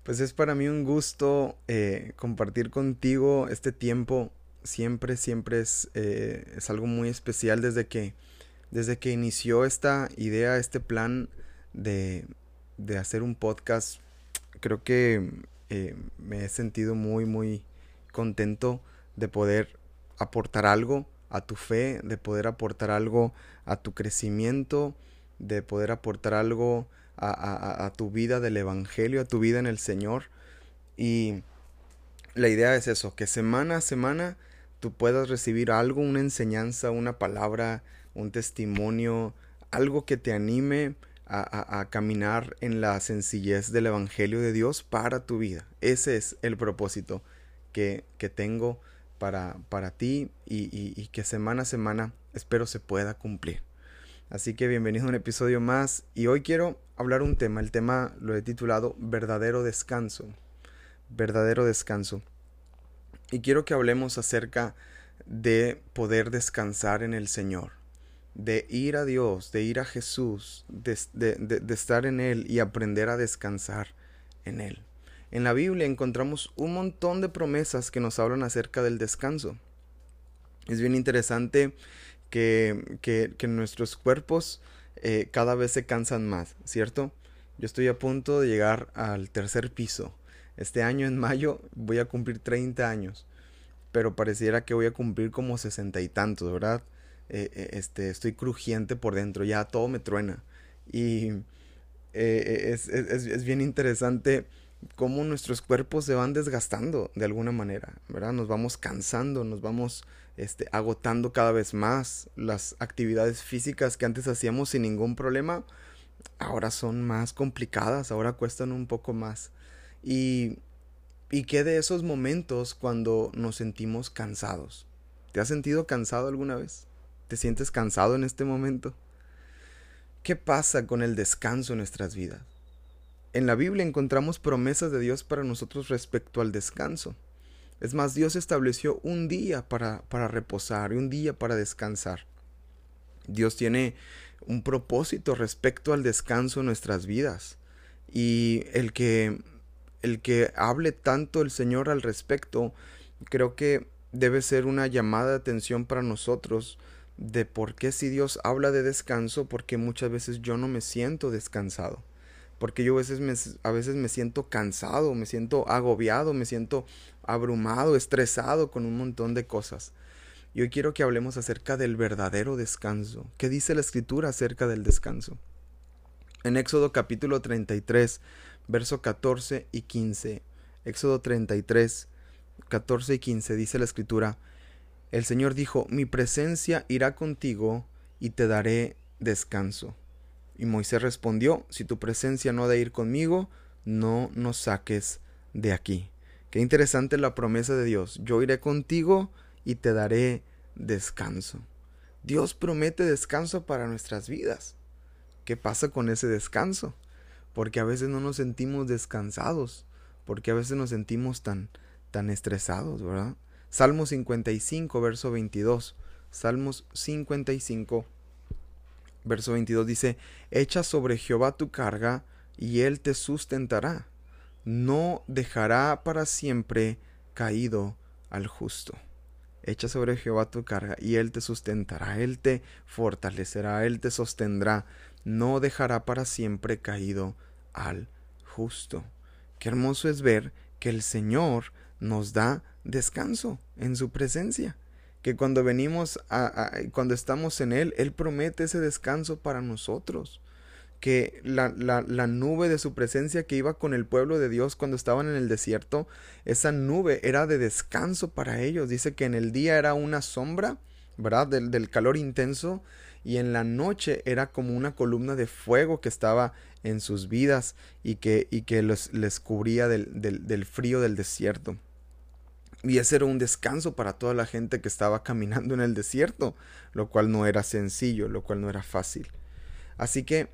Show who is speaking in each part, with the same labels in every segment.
Speaker 1: Pues es para mí un gusto compartir contigo este tiempo. Siempre es algo muy especial desde que inició esta idea, este plan de, de hacer un podcast. Creo que me he sentido muy contento de poder aportar algo a tu fe, de poder aportar algo a tu crecimiento, de poder aportar algo a tu vida del Evangelio, a tu vida en el Señor. Y la idea es eso, que semana a semana tú puedas recibir algo, una enseñanza, una palabra, un testimonio, algo que te anime a caminar en la sencillez del Evangelio de Dios para tu vida. Ese es el propósito que tengo para ti y que semana a semana espero se pueda cumplir. Así que bienvenido a un episodio más y hoy quiero hablar un tema. El tema lo he titulado Verdadero Descanso. Verdadero descanso. Y quiero que hablemos acerca de poder descansar en el Señor, de ir a Dios, de ir a Jesús, de estar en Él y aprender a descansar en Él. En la Biblia encontramos un montón de promesas que nos hablan acerca del descanso. Es bien interesante que nuestros cuerpos cada vez se cansan más, ¿cierto? Yo estoy a punto de llegar al tercer piso. Este año en mayo voy a cumplir 30 años, pero pareciera que voy a cumplir como 60 y tantos, ¿verdad? Estoy crujiente por dentro, ya todo me truena. Y es bien interesante cómo nuestros cuerpos se van desgastando de alguna manera, ¿verdad? Nos vamos cansando, nos vamos agotando cada vez más. Las actividades físicas que antes hacíamos sin ningún problema, ahora son más complicadas, ahora cuestan un poco más. Y, y qué de esos momentos cuando nos sentimos cansados. ¿Te has sentido cansado alguna vez? ¿Te sientes cansado en este momento? ¿Qué pasa con el descanso en nuestras vidas? En la Biblia encontramos promesas de Dios para nosotros respecto al descanso. Es más, Dios estableció un día para reposar y un día para descansar. Dios tiene un propósito respecto al descanso en nuestras vidas. Y el que hable tanto el Señor al respecto, creo que debe ser una llamada de atención para nosotros de por qué si Dios habla de descanso, porque muchas veces yo no me siento descansado. Porque yo a veces me siento cansado, me siento agobiado, me siento abrumado, estresado con un montón de cosas. Y hoy quiero que hablemos acerca del verdadero descanso. ¿Qué dice la Escritura acerca del descanso? En Éxodo capítulo 33, verso 14 y 15. Éxodo 33, 14 y 15 dice la Escritura: El Señor dijo, mi presencia irá contigo y te daré descanso. Y Moisés respondió, si tu presencia no ha de ir conmigo, no nos saques de aquí. Qué interesante la promesa de Dios. Yo iré contigo y te daré descanso. Dios promete descanso para nuestras vidas. ¿Qué pasa con ese descanso? Porque a veces no nos sentimos descansados, porque a veces nos sentimos tan estresados, ¿verdad? Salmo 55, verso 22. Salmos 55, verso 22 dice, echa sobre Jehová tu carga, y él te sustentará. No dejará para siempre caído al justo. Echa sobre Jehová tu carga, y él te sustentará, él te fortalecerá, él te sostendrá. No dejará para siempre caído al justo. Qué hermoso es ver que el Señor nos da descanso en su presencia. Que cuando venimos cuando estamos en Él, Él promete ese descanso para nosotros. Que la nube de su presencia que iba con el pueblo de Dios cuando estaban en el desierto, esa nube era de descanso para ellos. Dice que en el día era una sombra, ¿verdad? Del calor intenso, y en la noche era como una columna de fuego que estaba en sus vidas y que les cubría del frío del desierto. Y ese era un descanso para toda la gente que estaba caminando en el desierto, lo cual no era sencillo, lo cual no era fácil. Así que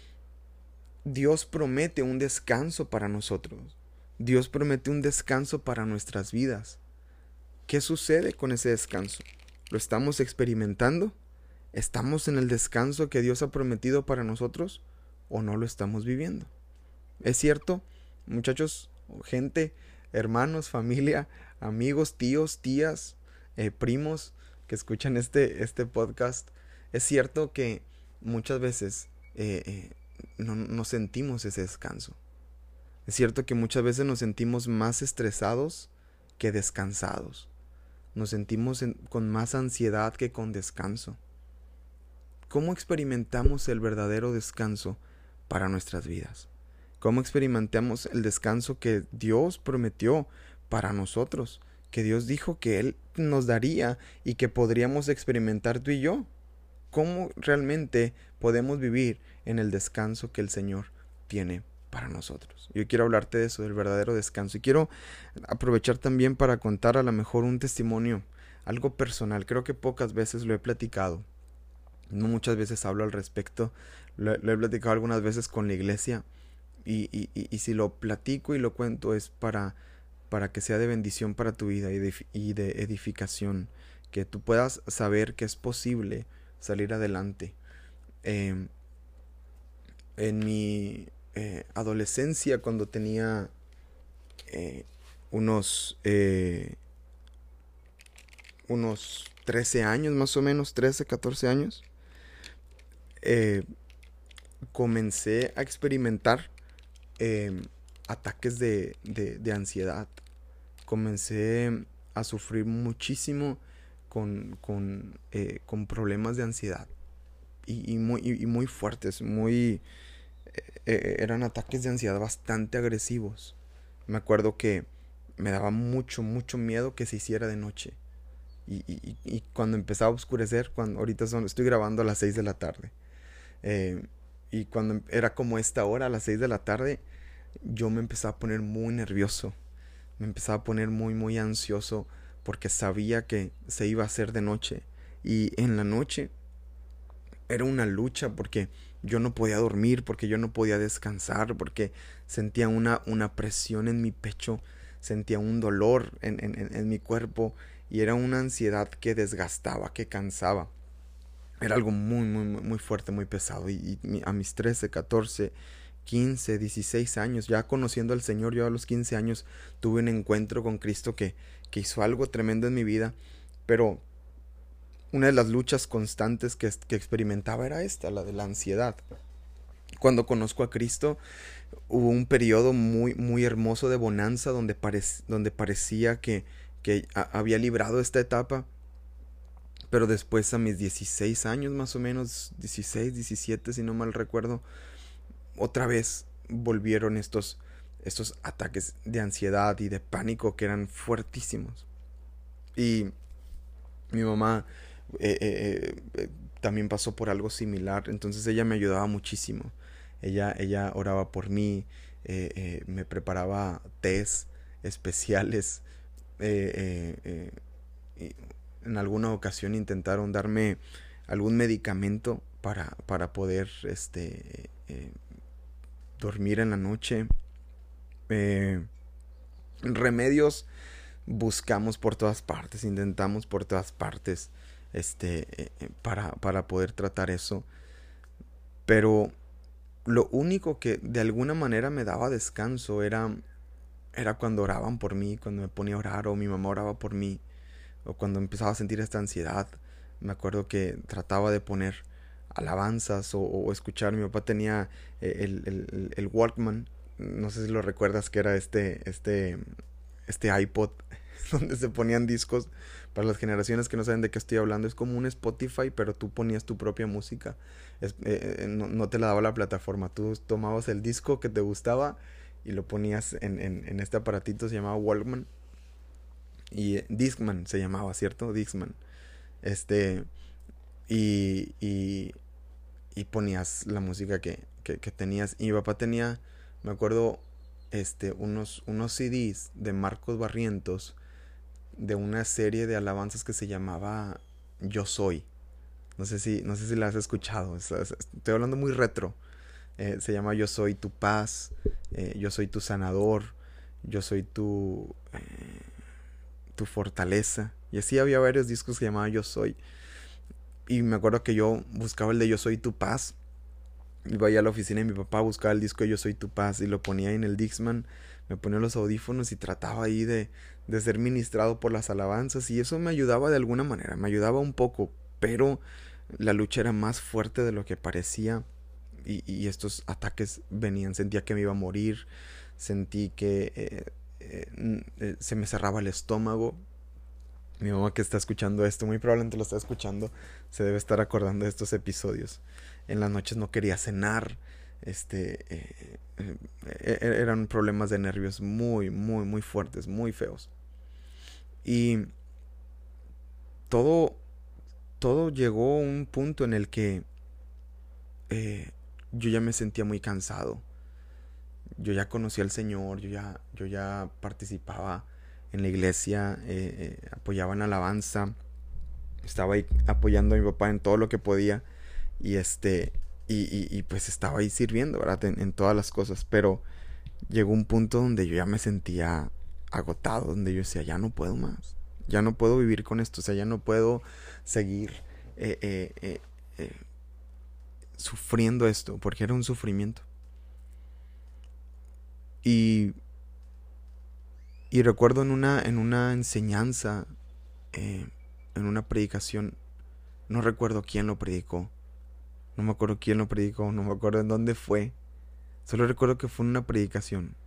Speaker 1: Dios promete un descanso para nosotros. Dios promete un descanso para nuestras vidas. ¿Qué sucede con ese descanso? ¿Lo estamos experimentando? ¿Estamos en el descanso que Dios ha prometido para nosotros? ¿O no lo estamos viviendo? Es cierto, muchachos, gente, hermanos, familia, amigos, tíos, tías, primos que escuchan este podcast. Es cierto que muchas veces no sentimos ese descanso. Es cierto que muchas veces nos sentimos más estresados que descansados. Nos sentimos con más ansiedad que con descanso. ¿Cómo experimentamos el verdadero descanso para nuestras vidas? ¿Cómo experimentamos el descanso que Dios prometió para nosotros? Que Dios dijo que Él nos daría y que podríamos experimentar tú y yo. ¿Cómo realmente podemos vivir en el descanso que el Señor tiene para nosotros? Yo quiero hablarte de eso, del verdadero descanso. Y quiero aprovechar también para contar a lo mejor un testimonio, algo personal. Creo que pocas veces lo he platicado. No muchas veces hablo al respecto. Lo he platicado algunas veces con la iglesia. Y si lo platico y lo cuento es para que sea de bendición para tu vida y de edificación. Que tú puedas saber que es posible salir adelante. Eh, en mi adolescencia, cuando tenía eh, unos, eh, unos 13 años más o menos, 13 14 años, eh, comencé a experimentar eh, ataques de ansiedad. Comencé a sufrir muchísimo con problemas de ansiedad y muy fuertes, eran ataques de ansiedad bastante agresivos. Me acuerdo que me daba mucho miedo que se hiciera de noche. Y cuando empezaba a oscurecer, estoy grabando a las 6 de la tarde. eh, y cuando era como esta hora, a las 6 de la tarde, yo me empezaba a poner muy nervioso. Me empezaba a poner muy ansioso porque sabía que se iba a hacer de noche. Y en la noche era una lucha porque yo no podía dormir, porque yo no podía descansar, porque sentía una presión en mi pecho, sentía un dolor en mi cuerpo y era una ansiedad que desgastaba, que cansaba. Era algo muy fuerte, muy pesado. A mis 13 14 15 16 años, ya conociendo al Señor, yo a los 15 años tuve un encuentro con Cristo que hizo algo tremendo en mi vida, pero una de las luchas constantes que experimentaba era esta, la de la ansiedad. Cuando conozco a Cristo, hubo un periodo muy hermoso de bonanza donde parecía que había librado esta etapa, pero después a mis 16 años más o menos, 16 17 si no mal recuerdo, otra vez volvieron estos ataques de ansiedad y de pánico que eran fuertísimos. Y mi mamá también pasó por algo similar, entonces ella me ayudaba muchísimo. Ella oraba por mí, me preparaba tés especiales. eh, eh, eh, en alguna ocasión intentaron darme algún medicamento para poder dormir en la noche. Eh, Remedios buscamos por todas partes, intentamos por todas partes para poder tratar eso. Pero lo único que de alguna manera me daba descanso era cuando oraban por mí, cuando me ponía a orar o mi mamá oraba por mí, o cuando empezaba a sentir esta ansiedad. Me acuerdo que trataba de poner alabanzas o escuchar. Mi papá tenía el Walkman, no sé si lo recuerdas, que era este iPod donde se ponían discos. Para las generaciones que no saben de qué estoy hablando, es como un Spotify, pero tú ponías tu propia música. No te la daba la plataforma, tú tomabas el disco que te gustaba y lo ponías en este aparatito, se llamaba Walkman. Y Discman se llamaba, ¿cierto? Discman. Este, y, y, y ponías la música que tenías. Y mi papá tenía, me acuerdo, unos CDs de Marcos Barrientos, de una serie de alabanzas que se llamaba Yo Soy. No sé si la has escuchado. Estoy hablando muy retro. Se llama Yo Soy tu paz, Yo soy tu sanador, Yo soy tu fortaleza. Y así había varios discos que llamaba Yo Soy. Y me acuerdo que yo buscaba el de Yo Soy tu paz. Iba allá a la oficina de mi papá, buscaba el disco de Yo Soy tu paz y lo ponía en el Dixman me ponía los audífonos y trataba ahí de ser ministrado por las alabanzas, y eso me ayudaba de alguna manera, me ayudaba un poco, pero la lucha era más fuerte de lo que parecía, y estos ataques venían, sentía que me iba a morir, sentí que se me cerraba el estómago. Mi mamá, que está escuchando esto, muy probablemente lo está escuchando, se debe estar acordando de estos episodios. En las noches no quería cenar, eran problemas de nervios muy, muy, muy fuertes, muy feos. Y todo, todo llegó a un punto en el que yo ya me sentía muy cansado. Yo ya conocía al Señor, yo ya participaba en la iglesia, apoyaba en alabanza, estaba ahí apoyando a mi papá en todo lo que podía, y y pues estaba ahí sirviendo, ¿verdad? En todas las cosas, pero llegó un punto donde yo ya me sentía agotado, donde yo decía, ya no puedo más, ya no puedo vivir con esto, o sea, ya no puedo seguir eh, eh, eh, eh, sufriendo esto, porque era un sufrimiento. Y, y recuerdo en una enseñanza, eh, en una predicación, no recuerdo quién lo predicó, no me acuerdo quién lo predicó, no me acuerdo en dónde fue, solo recuerdo que fue una predicación.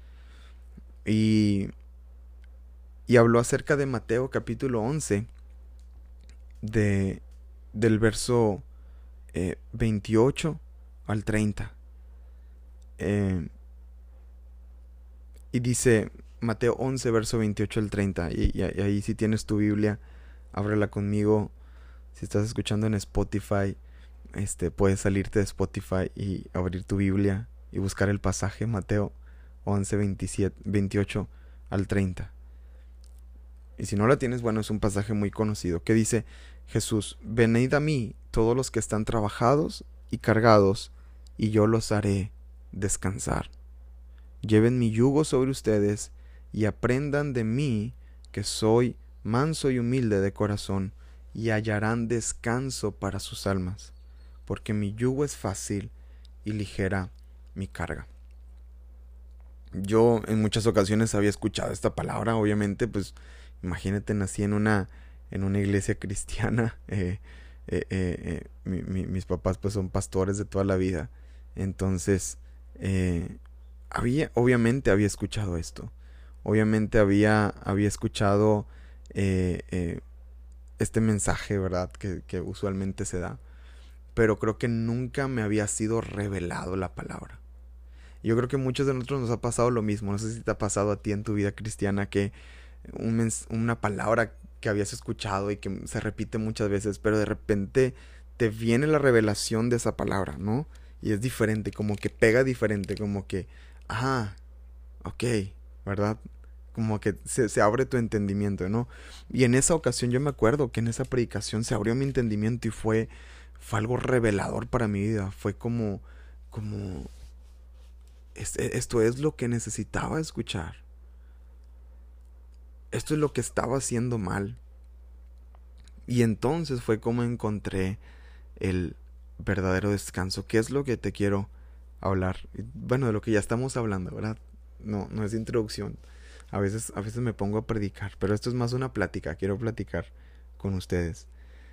Speaker 1: Y, y habló acerca de Mateo capítulo 11, de, del verso 28 al 30. Eh, y dice Mateo 11, verso 28 al 30. Y ahí, si tienes tu Biblia, ábrela conmigo. Si estás escuchando en Spotify, puedes salirte de Spotify y abrir tu Biblia y buscar el pasaje Mateo 11, 27, 28 al 30. Y si no la tienes, bueno, es un pasaje muy conocido que dice Jesús: venid a mí todos los que están trabajados y cargados, y yo los haré descansar. Lleven mi yugo sobre ustedes y aprendan de mí, que soy manso y humilde de corazón, y hallarán descanso para sus almas, porque mi yugo es fácil y ligera mi carga. Yo en muchas ocasiones había escuchado esta palabra, obviamente, pues imagínate, nací en una iglesia cristiana, mis papás pues son pastores de toda la vida, entonces obviamente había escuchado esto, obviamente había escuchado este mensaje, ¿verdad? Que usualmente se da, pero creo que nunca me había sido revelado la palabra. Yo creo que a muchos de nosotros nos ha pasado lo mismo. No sé si te ha pasado a ti en tu vida cristiana que una palabra que habías escuchado y que se repite muchas veces, pero de repente te viene la revelación de esa palabra, ¿no? Y es diferente, como que pega diferente, como que, ah, ok, ¿verdad? Como que se abre tu entendimiento, ¿no? Y en esa ocasión yo me acuerdo que en esa predicación se abrió mi entendimiento y fue algo revelador para mi vida. Fue como, esto es lo que necesitaba escuchar. Esto es lo que estaba haciendo mal. Y entonces fue como encontré el verdadero descanso. ¿Qué es lo que te quiero hablar? Bueno, de lo que ya estamos hablando, ¿verdad? No es introducción. A veces me pongo a predicar, pero esto es más una plática. Quiero platicar con ustedes.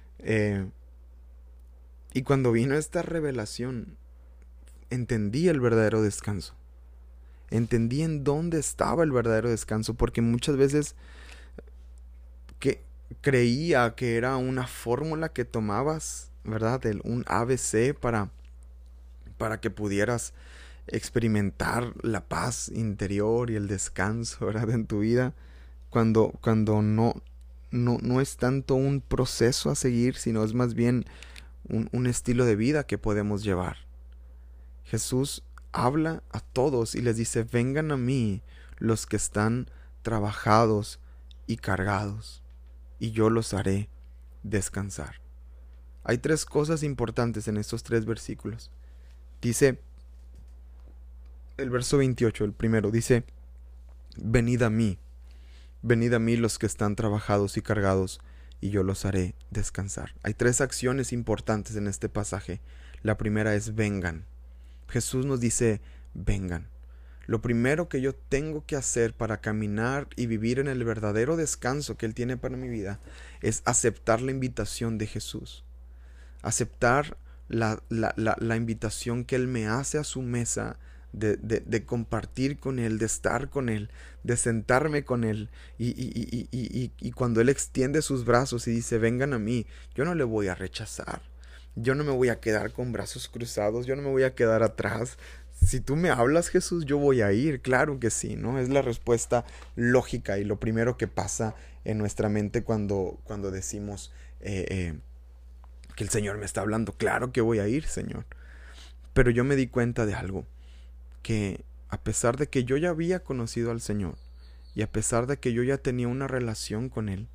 Speaker 1: Y cuando vino esta revelación, entendí el verdadero descanso. Entendí en dónde estaba el verdadero descanso, porque muchas veces que creía que era una fórmula que tomabas, ¿verdad? Un ABC para que pudieras experimentar la paz interior y el descanso, ¿verdad? En tu vida, cuando no es tanto un proceso a seguir, sino es más bien un estilo de vida que podemos llevar. Jesús habla a todos y les dice: vengan a mí los que están trabajados y cargados, y yo los haré descansar. Hay tres cosas importantes en estos tres versículos. Dice el verso 28, el primero, dice: venid a mí los que están trabajados y cargados, y yo los haré descansar. Hay tres acciones importantes en este pasaje. La primera es vengan. Jesús nos dice: vengan. Lo primero que yo tengo que hacer para caminar y vivir en el verdadero descanso que Él tiene para mi vida es aceptar la invitación de Jesús. Aceptar la invitación que Él me hace a su mesa de compartir con Él, de estar con Él, de sentarme con Él. Y cuando Él extiende sus brazos y dice, vengan a mí, yo no le voy a rechazar. Yo no me voy a quedar con brazos cruzados, yo no me voy a quedar atrás. Si tú me hablas, Jesús, yo voy a ir, claro que sí, ¿no? Es la respuesta lógica y lo primero que pasa en nuestra mente cuando decimos que el Señor me está hablando. Claro que voy a ir, Señor. Pero yo me di cuenta de algo, que a pesar de que yo ya había conocido al Señor y a pesar de que yo ya tenía una relación con Él,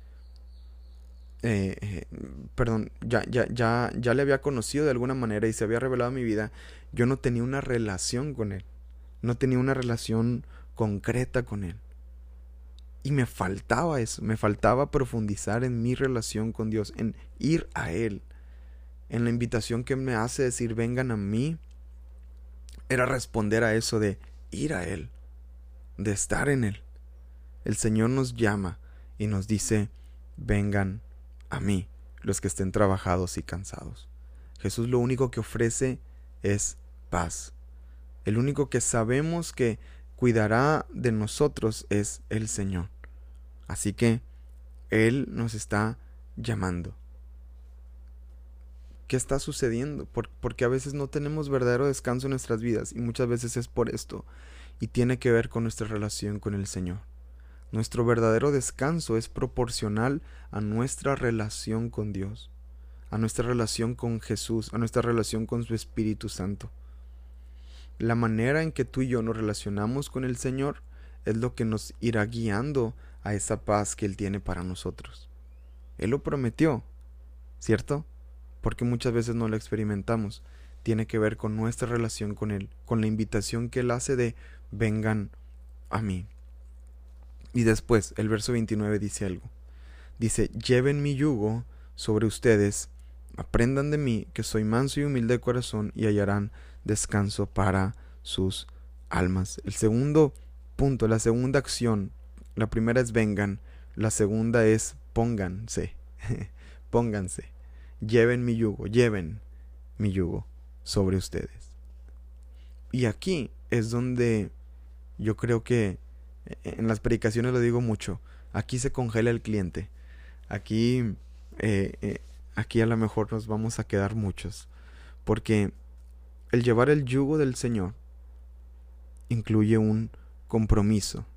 Speaker 1: perdón, ya le había conocido de alguna manera y se había revelado en mi vida, yo no tenía una relación con Él, no tenía una relación concreta con Él. Y me faltaba eso, me faltaba profundizar en mi relación con Dios, en ir a Él, en la invitación que me hace decir vengan a mí, era responder a eso de ir a Él, de estar en Él. El Señor nos llama y nos dice vengan a mí, los que estén trabajados y cansados. Jesús lo único que ofrece es paz. El único que sabemos que cuidará de nosotros es el Señor. Así que Él nos está llamando. ¿Qué está sucediendo? Porque a veces no tenemos verdadero descanso en nuestras vidas y muchas veces es por esto y tiene que ver con nuestra relación con el Señor. Nuestro verdadero descanso es proporcional a nuestra relación con Dios, a nuestra relación con Jesús, a nuestra relación con su Espíritu Santo. La manera en que tú y yo nos relacionamos con el Señor es lo que nos irá guiando a esa paz que Él tiene para nosotros. Él lo prometió, ¿cierto? Porque muchas veces no lo experimentamos. Tiene que ver con nuestra relación con Él, con la invitación que Él hace de vengan a mí. Y después, el verso 29 dice algo. Dice, lleven mi yugo sobre ustedes, aprendan de mí, que soy manso y humilde de corazón, y hallarán descanso para sus almas. El segundo punto, la segunda acción, la primera es vengan, la segunda es pónganse, pónganse, lleven mi yugo sobre ustedes. Y aquí es donde yo creo que en las predicaciones lo digo mucho, aquí se congela el cliente, aquí, aquí a lo mejor nos vamos a quedar muchos, porque el llevar el yugo del Señor incluye un compromiso.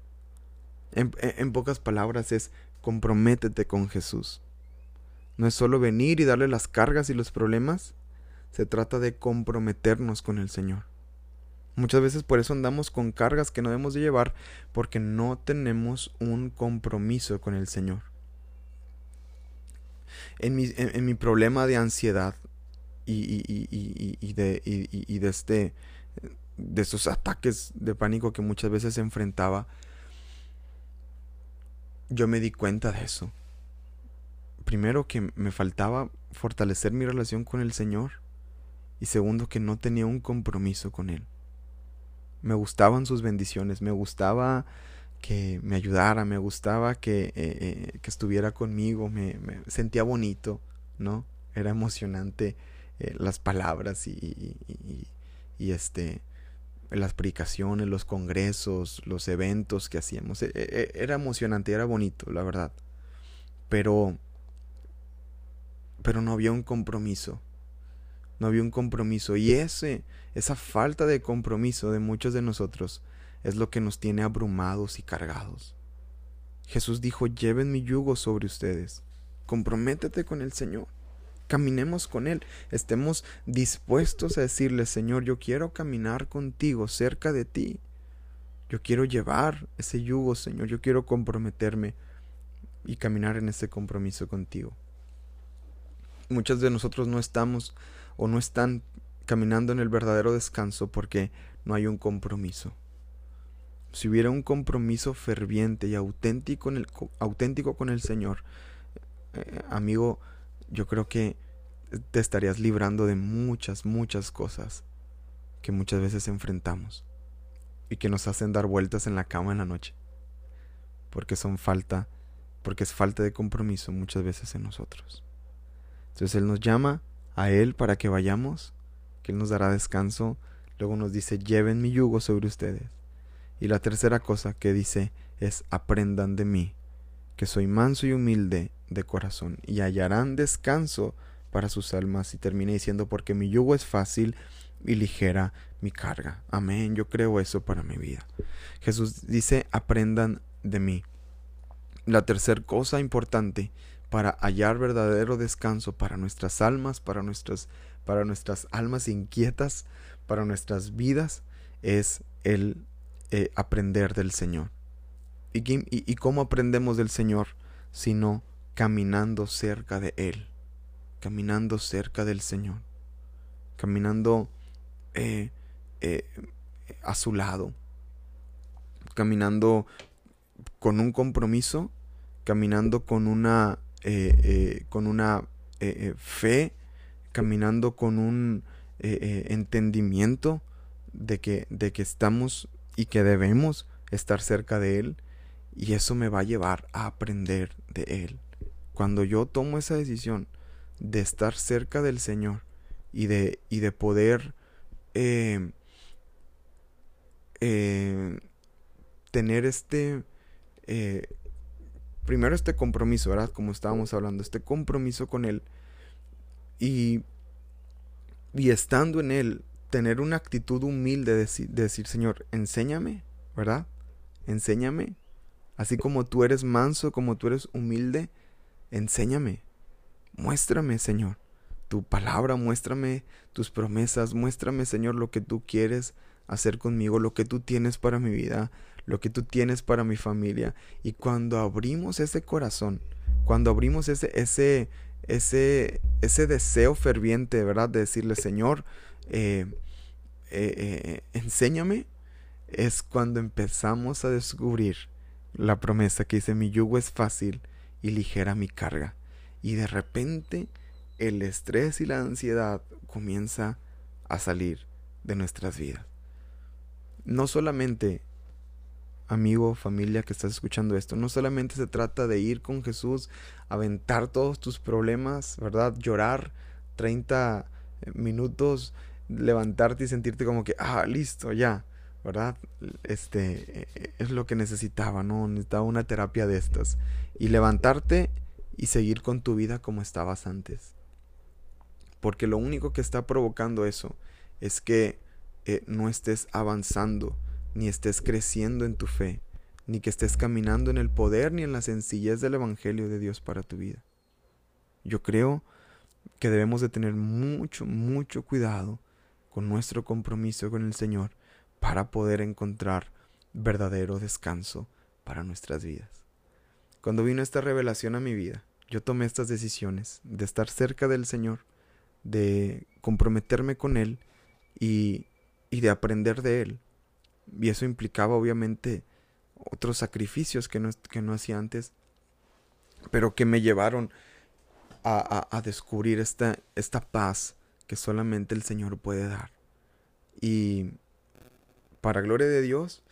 Speaker 1: En pocas palabras es comprométete con Jesús. No es solo venir y darle las cargas y los problemas, se trata de comprometernos con el Señor. Muchas veces por eso andamos con cargas que no debemos de llevar, porque no tenemos un compromiso con el Señor. En mi problema de ansiedad de estos ataques de pánico que muchas veces enfrentaba, yo me di cuenta de eso. Primero, que me faltaba fortalecer mi relación con el Señor, y segundo, que no tenía un compromiso con Él. Me gustaban sus bendiciones, me gustaba que me ayudara, me gustaba que estuviera conmigo, me sentía bonito, ¿no? Era emocionante las palabras y las predicaciones, los congresos, los eventos que hacíamos. Era emocionante, era bonito, la verdad. Pero no había un compromiso. No había un compromiso. Y esa falta de compromiso de muchos de nosotros es lo que nos tiene abrumados y cargados. Jesús dijo, lleven mi yugo sobre ustedes. Comprométete con el Señor. Caminemos con Él. Estemos dispuestos a decirle, Señor, yo quiero caminar contigo, cerca de ti. Yo quiero llevar ese yugo, Señor. Yo quiero comprometerme y caminar en ese compromiso contigo. Muchos de nosotros no estamos o no están caminando en el verdadero descanso porque no hay un compromiso. Si hubiera un compromiso ferviente y auténtico con el Señor, amigo, yo creo que te estarías librando de muchas cosas que muchas veces enfrentamos. y que nos hacen dar vueltas en la cama en la noche, porque porque es falta de compromiso muchas veces en nosotros. Entonces Él nos llama a Él para que vayamos, que Él nos dará descanso. Luego nos dice, lleven mi yugo sobre ustedes. Y la tercera cosa que dice es, aprendan de mí, que soy manso y humilde de corazón, y hallarán descanso para sus almas. Y termina diciendo, porque mi yugo es fácil y ligera mi carga. Amén, yo creo eso para mi vida. Jesús dice, aprendan de mí. La tercera cosa importante para hallar verdadero descanso para nuestras almas, para nuestras almas inquietas, para nuestras vidas, es el aprender del Señor. ¿Y cómo aprendemos del Señor? Sino caminando cerca de Él, caminando cerca del Señor, caminando a su lado, caminando con un compromiso, caminando con una fe, caminando con un entendimiento de que estamos y que debemos estar cerca de Él, y eso me va a llevar a aprender de Él. Cuando yo tomo esa decisión de estar cerca del Señor y de poder tener primero este compromiso, ¿verdad? Como estábamos hablando, este compromiso con Él, y estando en Él, tener una actitud humilde de decir, Señor, enséñame, ¿verdad? Enséñame, así como tú eres manso, como tú eres humilde, enséñame, muéstrame, Señor, tu palabra, muéstrame tus promesas, muéstrame, Señor, lo que tú quieres hacer conmigo, lo que tú tienes para mi vida, lo que tú tienes para mi familia. Y cuando abrimos ese corazón, cuando abrimos ese deseo ferviente, ¿verdad? De decirle, Señor, enséñame, es cuando empezamos a descubrir la promesa que dice, mi yugo es fácil y ligera mi carga. Y de repente el estrés y la ansiedad comienza a salir de nuestras vidas. No solamente, amigo, familia que estás escuchando esto, no solamente se trata de ir con Jesús, aventar todos tus problemas, ¿verdad? Llorar 30 minutos, levantarte y sentirte como que, listo, ya, ¿verdad? Es lo que necesitaba, ¿no? Necesitaba una terapia de estas. Y levantarte y seguir con tu vida como estabas antes. Porque lo único que está provocando eso es que no estés avanzando, ni estés creciendo en tu fe, ni que estés caminando en el poder ni en la sencillez del Evangelio de Dios para tu vida. Yo creo que debemos de tener mucho, mucho cuidado con nuestro compromiso con el Señor para poder encontrar verdadero descanso para nuestras vidas. Cuando vino esta revelación a mi vida, yo tomé estas decisiones de estar cerca del Señor, de comprometerme con Él y de aprender de Él. Y eso implicaba obviamente otros sacrificios que no hacía antes, pero que me llevaron a descubrir esta paz que solamente el Señor puede dar. Y para gloria de Dios,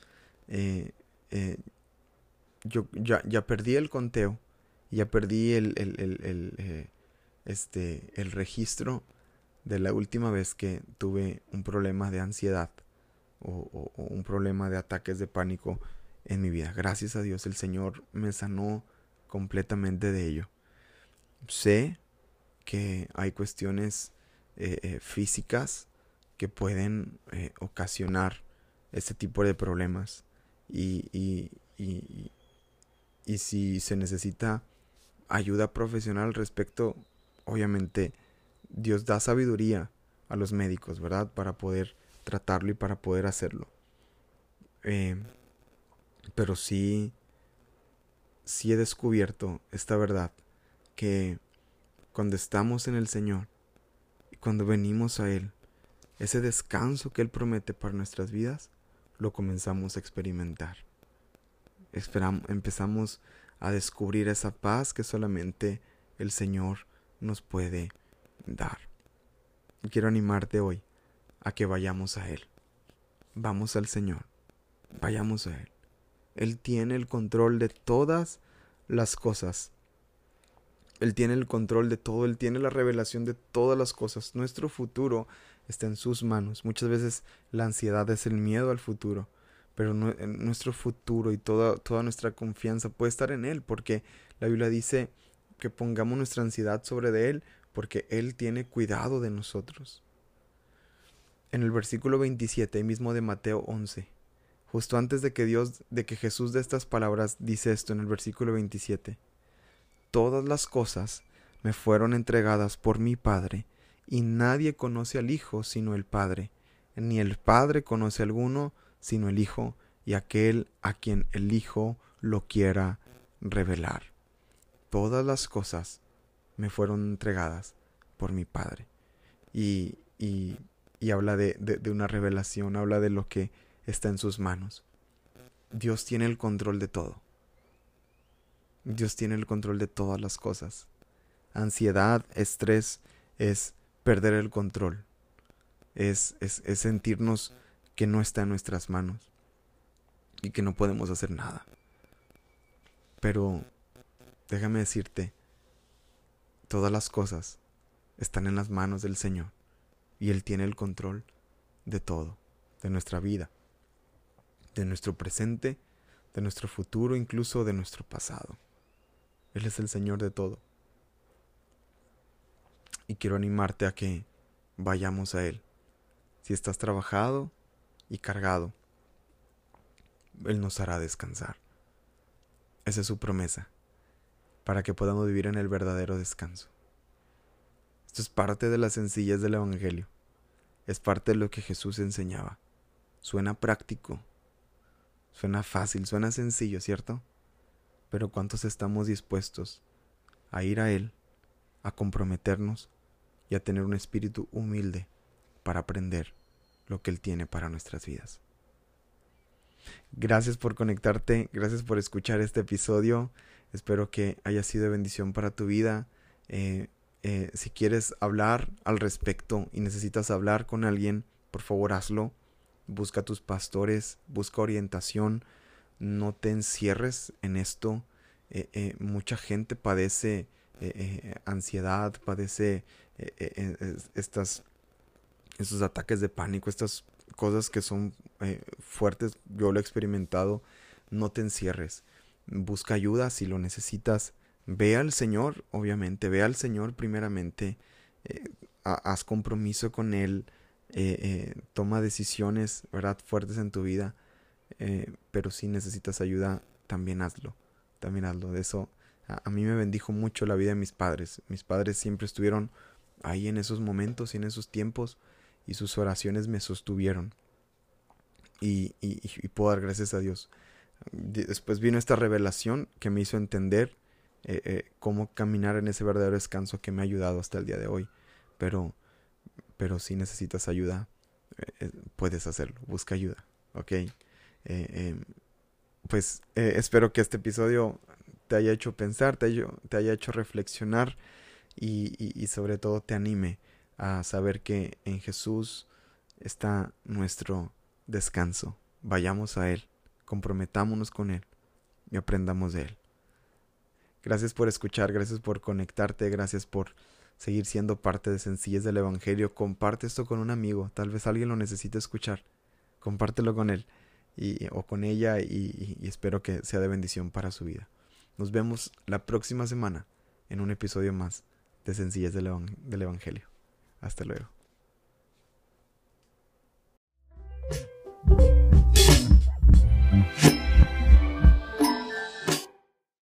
Speaker 1: yo ya perdí el conteo, ya perdí el registro de la última vez que tuve un problema de ansiedad o un problema de ataques de pánico en mi vida. Gracias a Dios el Señor me sanó completamente de ello. Sé que hay cuestiones físicas que pueden ocasionar este tipo de problemas y si se necesita ayuda profesional al respecto, obviamente Dios da sabiduría a los médicos, ¿verdad? Para poder tratarlo y para poder hacerlo. Pero sí he descubierto esta verdad, que cuando estamos en el Señor y cuando venimos a Él, ese descanso que Él promete para nuestras vidas, lo comenzamos a experimentar. Empezamos a descubrir esa paz que solamente el Señor nos puede dar. Y quiero animarte hoy a que vayamos a Él. Vamos al Señor. vayamos a Él. Él tiene el control de todas las cosas. Él tiene el control de todo, Él tiene la revelación de todas las cosas. Nuestro futuro está en sus manos. Muchas veces la ansiedad es el miedo al futuro, pero nuestro futuro y toda nuestra confianza puede estar en Él, porque la Biblia dice que pongamos nuestra ansiedad sobre de Él, porque Él tiene cuidado de nosotros. En el versículo 27 mismo de Mateo 11, justo antes de que Jesús dé estas palabras, dice esto en el versículo 27. Todas las cosas me fueron entregadas por mi Padre, y nadie conoce al Hijo sino el Padre, ni el Padre conoce a alguno sino el Hijo, y aquel a quien el Hijo lo quiera revelar. Todas las cosas me fueron entregadas por mi Padre. Y habla de una revelación, habla de lo que está en sus manos. Dios tiene el control de todo. Dios tiene el control de todas las cosas. Ansiedad, estrés, es perder el control. Es sentirnos que no está en nuestras manos y que no podemos hacer nada. Pero déjame decirte, todas las cosas están en las manos del Señor y Él tiene el control de todo, de nuestra vida, de nuestro presente, de nuestro futuro, incluso de nuestro pasado. Él es el Señor de todo. Y quiero animarte a que vayamos a Él. Si estás trabajado y cargado, Él nos hará descansar. Esa es su promesa, para que podamos vivir en el verdadero descanso. Esto es parte de la sencillez del Evangelio. Es parte de lo que Jesús enseñaba. Suena práctico, suena fácil, suena sencillo, ¿cierto? Pero ¿cuántos estamos dispuestos a ir a Él, a comprometernos y a tener un espíritu humilde para aprender lo que Él tiene para nuestras vidas? Gracias por conectarte, gracias por escuchar este episodio. Espero que haya sido de bendición para tu vida. Si quieres hablar al respecto y necesitas hablar con alguien, por favor hazlo. Busca a tus pastores, busca orientación. No te encierres en esto. Mucha gente padece ansiedad, padece estos ataques de pánico, estas cosas que son fuertes. Yo lo he experimentado. No te encierres. Busca ayuda si lo necesitas. Ve al Señor, obviamente. Ve al Señor primeramente. Haz compromiso con Él. Toma decisiones, ¿verdad?, fuertes en tu vida. Pero si necesitas ayuda, también hazlo. También hazlo. De eso a mí me bendijo mucho la vida de mis padres. Mis padres siempre estuvieron ahí en esos momentos y en esos tiempos, y sus oraciones me sostuvieron. Y puedo dar gracias a Dios. Después vino esta revelación que me hizo entender cómo caminar en ese verdadero descanso, que me ha ayudado hasta el día de hoy. Pero si necesitas ayuda, puedes hacerlo. Busca ayuda, ¿ok? Espero que este episodio te haya hecho pensar, te haya hecho reflexionar, y sobre todo te anime a saber que en Jesús está nuestro descanso. Vayamos a Él, comprometámonos con Él y aprendamos de Él. Gracias por escuchar, gracias por conectarte, gracias por seguir siendo parte de Sencillez del Evangelio. Comparte esto con un amigo, tal vez alguien lo necesite escuchar. Compártelo con él o con ella, y espero que sea de bendición para su vida. Nos vemos la próxima semana en un episodio más de Sencillez del Evangelio. Hasta luego.